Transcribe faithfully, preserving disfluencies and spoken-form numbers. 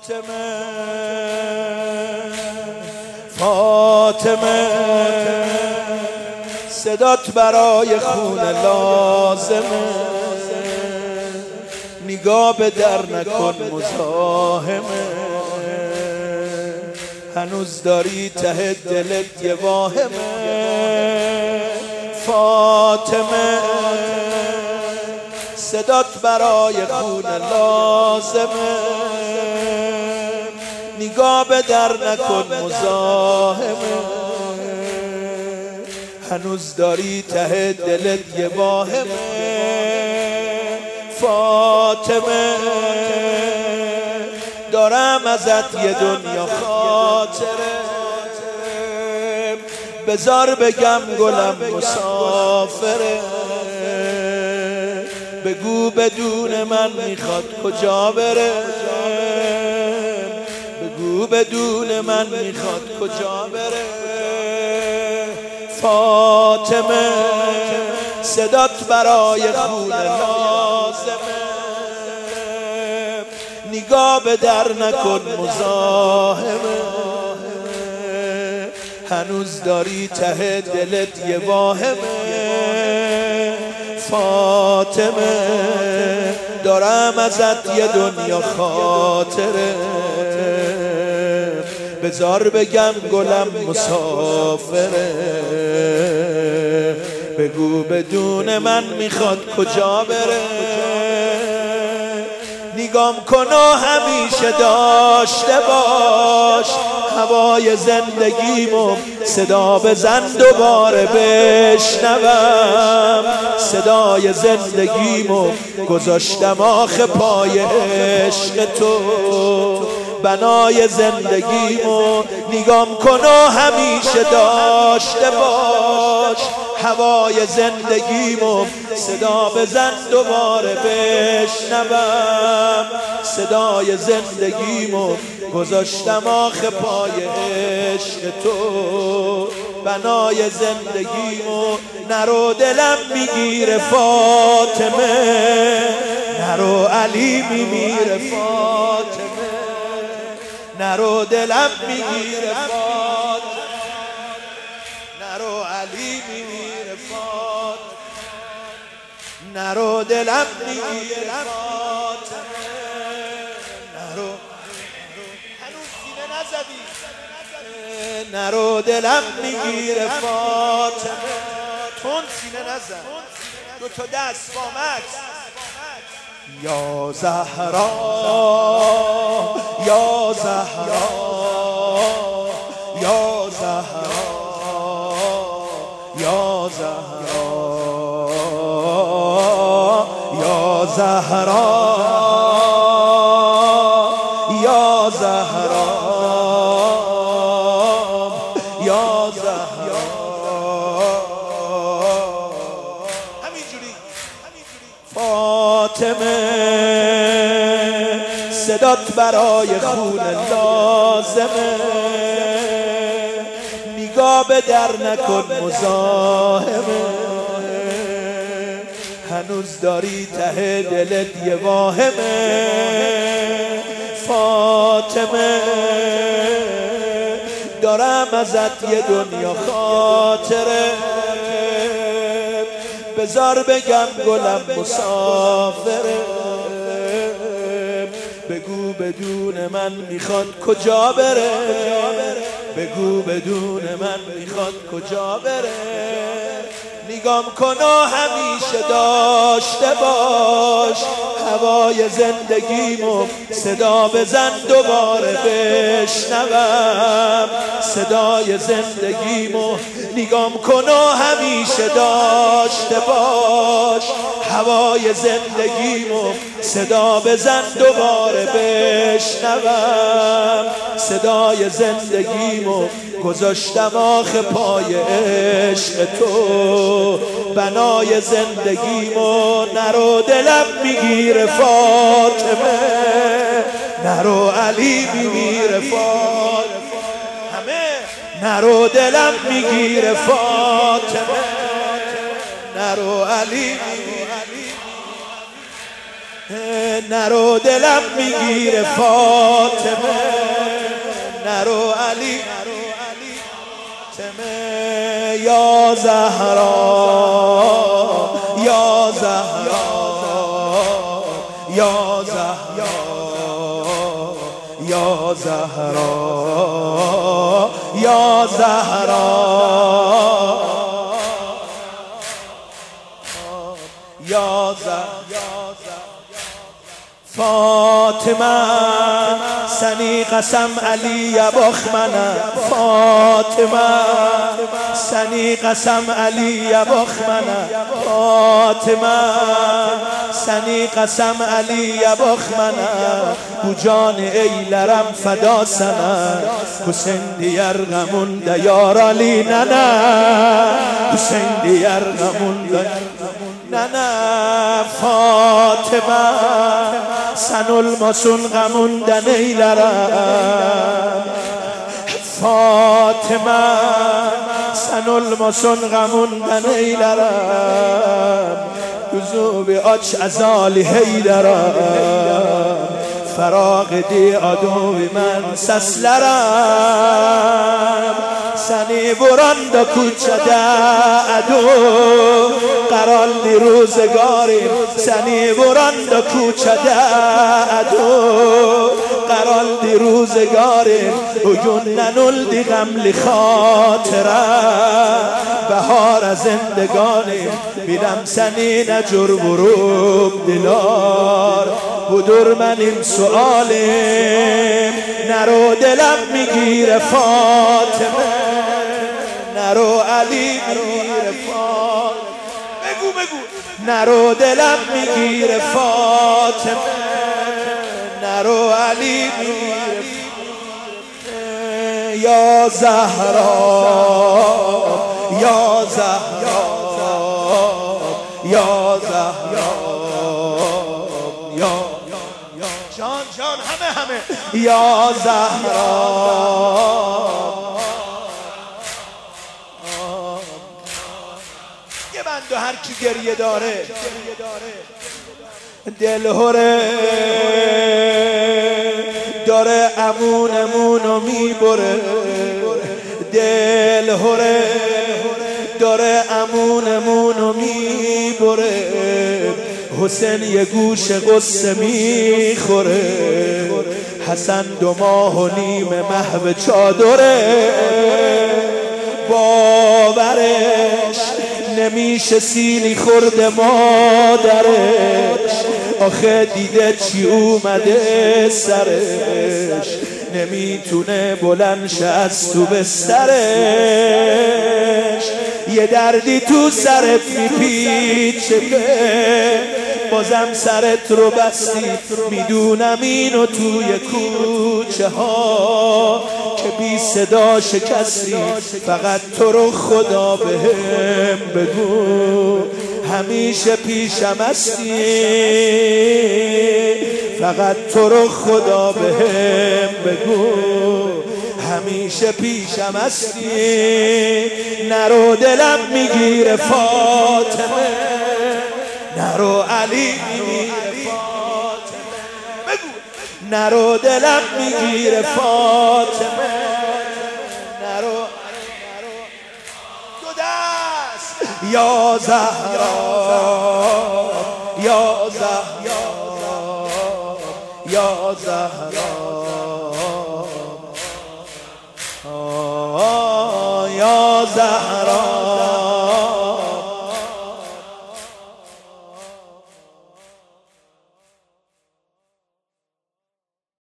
فاطمه فاطمه صدات برای خون لازمه، نگاه به در نکن مزاحمه، هنوز داری ته دلت یه واهمه. فاطمه صدات برای خون لازمه، نگاه به در نکن مزاحمه، هنوز داری ته دلت یه واهمه. فاطمه دارم ازت یه دنیا خاطره، بذار بگم گلم مسافره، بگو بدون من میخواد کجا بره، بگو بدون من میخواد کجا بره. فاطمه صدات برای خون لازمه، نگاه به در نکن مزاحمه، هنوز داری ته دلت یه واهمه. فاطمه دارم ازت یه دنیا خاطره، بذار بگم گلم مسافره، بگو بدون من میخواد کجا بره. نگام کن و همیشه داشته باش هوای زندگیمو، صدا بزن دوباره بشنوم صدای زندگیمو، گذاشتم آخه پای عشق تو بنای زندگیمو. نگام کن و همیشه داشته باش هوای زندگیمو، صدا بزن دوباره بشنوم صدای زندگیمو، گذاشتم آخه پای عشق تو بنای زندگیمو. نرو دلم میگیره فاطمه، نرو علی میمیره فاطمه، نرو دلم میگیره فاطمه، نرو علی میمیره فاطمه، نرو دلم میگیره فاطمه، نرو هنوز سینه نزدی، نرو دلم میگیره فاطمه، تون سینه نزد، دو تا دست با مکس. یا زهرا یا زهرا یا زهرا یا زهرا یا زهرا یا زهرا یا زهرا. همینجوری فاطمه صدات برای خون لازمه، نگاه به در نکن مزاحمه، هنوز داری ته دلت یه واهمه. فاطمه دارم ازت یه دنیا خاطره، بذار بگم گلم مسافره، بگو بدون من میخواد کجا بره، بگو بدون من میخواد کجا بره. نگام کن و همیشه داشته باش هوای زندگیمو، صدا بزن دوباره بشنوم صدای زندگیمو. نگام کن و همیشه داشته باش هوای زندگیمو، صدا بزن دوباره بشنوم صدای زندگیمو، گذاشتم آخه پای عشق تو بنای زندگیمو. نرو دلم میگیره فاطمه، نرو علی میمیره فاطمه، همه نرو دلم میگیره فاطمه، نرو علی نرو دلم میگیره فاطمه، یا زهرا یا زهرا یا زهرا یا زهرا یا زهرا یا زهرا فاطمه سنی قسم علی بخمنه فاطمه سنی قسم علی بخمنه فاطمه سنی قسم علی بخمنه بو جان ای لرم فدا سنه حسین دیر غمون دیار علی نه نه حسین دیر غمون نه نه فاطمه سن المسون غمون دنی لرم فاطمه سن المسون غمون دنی لرم گزو به آچ ازالی هیدرم فراغ دی عدوی من سسلرم سنی بران دا کوچه دا عدو قرال دی روزگاریم سنی بران دا کوچه دا عدو قرال دی روزگاریم اگون ننول دی غملی خاطرم بهار زندگانیم بیدم سنی نجور بروب دلار بدور منیم سؤالیم نرو دلم میگیره فاطمه نرو علی میگیره فاطمه بگو بگو نرو دلم میگیره فاطمه نرو علی میگیره یا زهرا یا زهرا یا زهرا یا جان جان همه همه یا زهرا یه بند و هر کی گریه داره دل هره داره امون امونو میبره دل هره داره امون امونو میبره حسین یه گوش قصه میخوره حسن دو ماه و نیم محو چادره باورش نمیشه سیلی خورده مادرش آخه دیده چی اومده سرش نمیتونه بلند شه از تو بسترش یه دردی تو سرت میپیچه بازم سرت رو بستی میدونم اینو توی کوچه ها که بی صدا شکستی فقط تو رو خدا بهم بگو همیشه پیشم هستی فقط تو رو خدا بهم بگو همیشه پیشم هستی نرو دلم میگیره فاطمه نرو علی میگیره فاطمه بگو نرو دلم میگیره فاطمه نرو دو دست یا زهرا یا زهرا یا زهرا یا زهرا